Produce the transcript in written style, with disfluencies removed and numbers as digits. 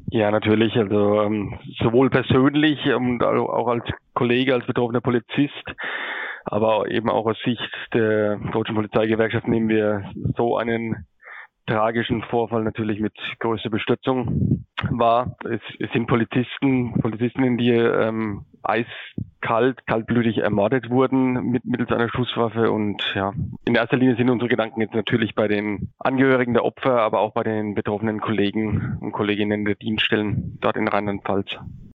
Ja, natürlich. Also sowohl persönlich und auch als Kollege, als betroffener Polizist, aber eben auch aus Sicht der Deutschen Polizeigewerkschaft nehmen wir so einen tragischen Vorfall natürlich mit größter Bestürzung wahr. Es sind Polizistinnen, die kaltblütig ermordet wurden mittels einer Schusswaffe. Und ja, in erster Linie sind unsere Gedanken jetzt natürlich bei den Angehörigen der Opfer, aber auch bei den betroffenen Kollegen und Kolleginnen der Dienststellen dort in Rheinland-Pfalz.